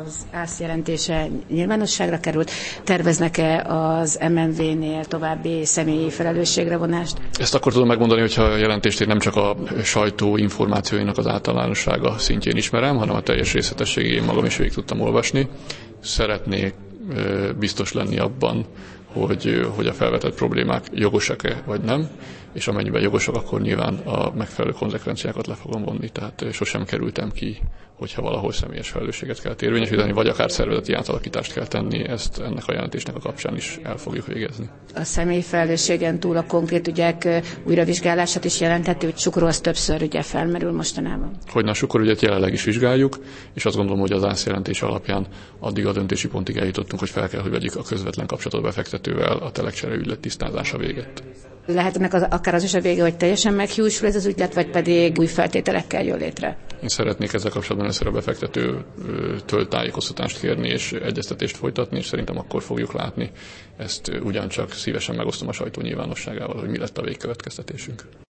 az ÁSZ jelentése nyilvánosságra került. Terveznek-e az MNV-nél további személyi felelősségre vonást? Ezt akkor tudom megmondani, hogyha a jelentést én nem csak a sajtó információinak az általánossága szintjén ismerem, hanem a teljes részletességén magam is végig tudtam olvasni. Szeretnék biztos lenni abban, hogy a felvetett problémák jogosak-e vagy nem, és amennyiben jogosak, akkor nyilván a megfelelő konzekvenciákat le fogom vonni. Tehát sosem kerültem ki, hogyha valahol személyes felelősséget kell érvényesíteni, vagy akár szervezeti átalakítást kell tenni, ezt ennek a jelentésnek a kapcsán is el fogjuk végezni. A személyi felelősségen túl a konkrét ügyek újravizsgálását is jelenthető, hogy Sukorú az többször ugye felmerül mostanában. Hogyne a Sukorú ügyet jelenleg is vizsgáljuk, és azt gondolom, hogy az ÁSZ jelentés alapján addig a döntési pontig eljutottunk, hogy fel kell, hogy vegyük a közvetlen kapcsolatot befektetővel a telekcsere ügylet tisztázása végett. Lehet ennek akár az is a vége, hogy teljesen meghiúsul ez az ügylet, vagy pedig új feltételekkel jön létre? Én szeretnék ezzel kapcsolatban először a befektetőtől tájékoztatást kérni és egyeztetést folytatni, és szerintem akkor fogjuk látni. Ezt ugyancsak szívesen megosztom a sajtó nyilvánosságával, hogy mi lett a végkövetkeztetésünk.